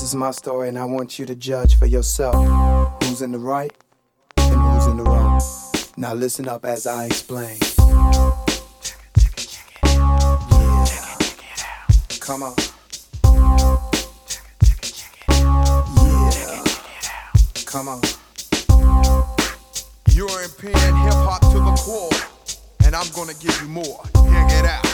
is my story, and I want you to judge for yourself who's in the right and who's in the wrong. Now listen up as I explain. Yeah. Come on. Yeah. Come on. European hip-hop to the core, and I'm gonna give you more. Check it out.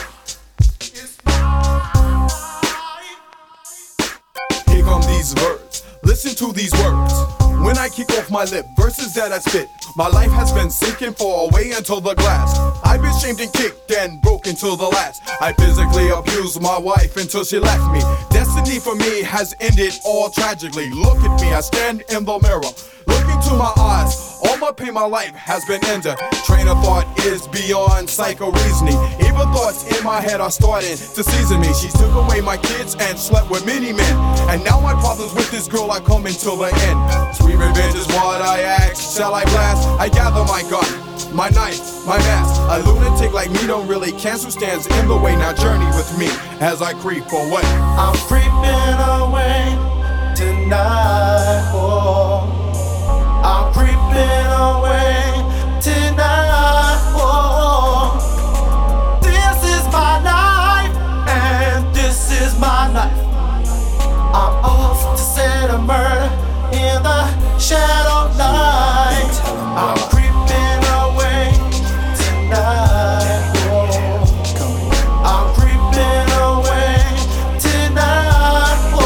Here come these words, listen to these words. When I kick off my lip, verses that I spit, my life has been sinking far away until the glass. I've been shamed and kicked and broken till the last. I physically abused my wife until she left me. Destiny for me has ended all tragically. Look at me, I stand in the mirror. Look into my eyes, all my pain, my life has been ended. Train of thought is beyond psycho reasoning. Evil thoughts in my head are starting to season me. She took away my kids and slept with many men. And now my problems with this girl are coming till the end. Sweet revenge is what I ask. Shall I blast? I gather my gun, my knife, my mask. A lunatic like me don't really cancel stands in the way. Now journey with me as I creep away. I'm creeping away tonight. Oh, I'm creeping away tonight. Oh, this is my life and this is my life. I'm off to set a murder in the shadow light. I'm creeping away tonight. Oh, I'm creeping away tonight. Oh,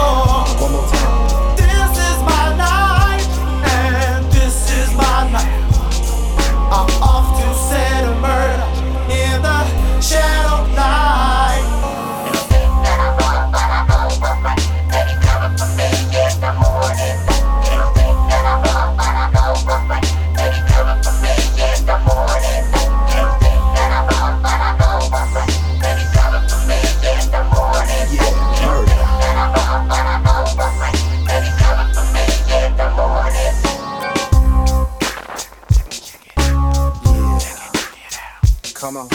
this is my life and this is my life. I'm off to set a murder in the shadow light. Come on.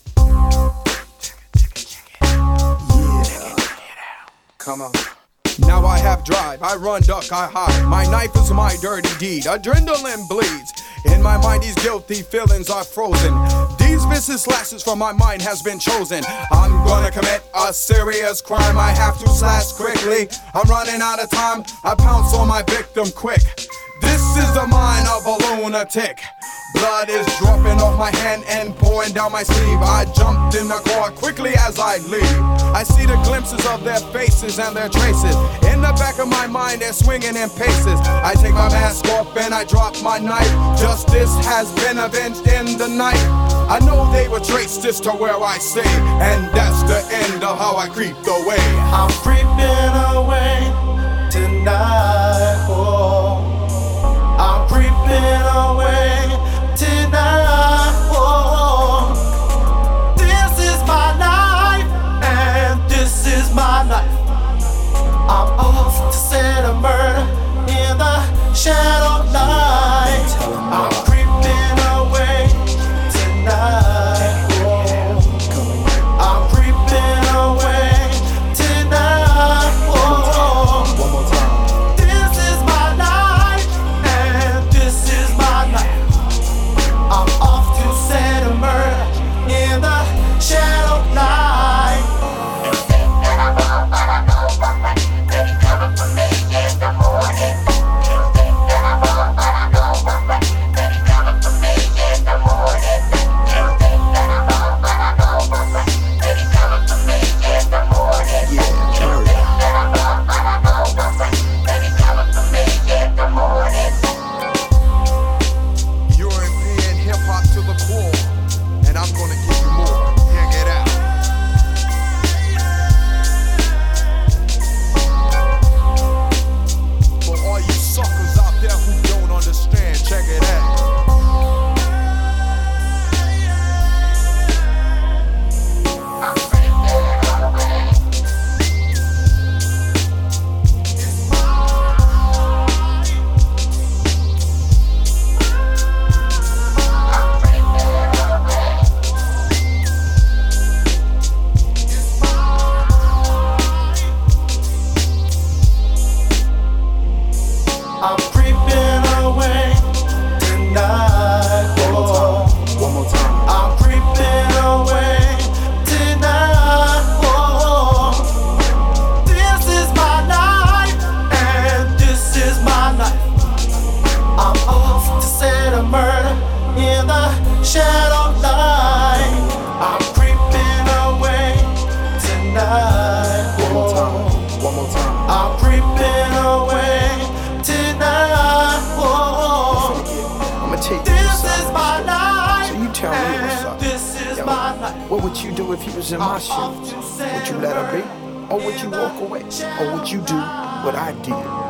Yeah. Come on. Now I have drive, I run, duck, I hide. My knife is my dirty deed, adrenaline bleeds. In my mind these guilty feelings are frozen. These vicious slashes from my mind has been chosen. I'm gonna commit a serious crime, I have to slash quickly. I'm running out of time, I pounce on my victim quick. This is the mind of a lunatic. Blood is dropping off my hand and pouring down my sleeve. I jumped in the car quickly as I leave. I see the glimpses of their faces and their traces. In the back of my mind they're swinging in paces. I take my mask off and I drop my knife. Justice has been avenged in the night. I know they will trace this to where I stay, and that's the end of how I creeped away. I'm creeping away tonight. Oh, I'm creeping away tonight. Oh, this is my life and this is my life. I'm off to set a murder in the shadow light. I'm creeping away tonight. Oh, I'm creeping away tonight. Oh, this is my life and this is my life. what's up. Yo, what would you do if you was in my shoes? Would you let her be? Or would you walk away? Or would you do what I did?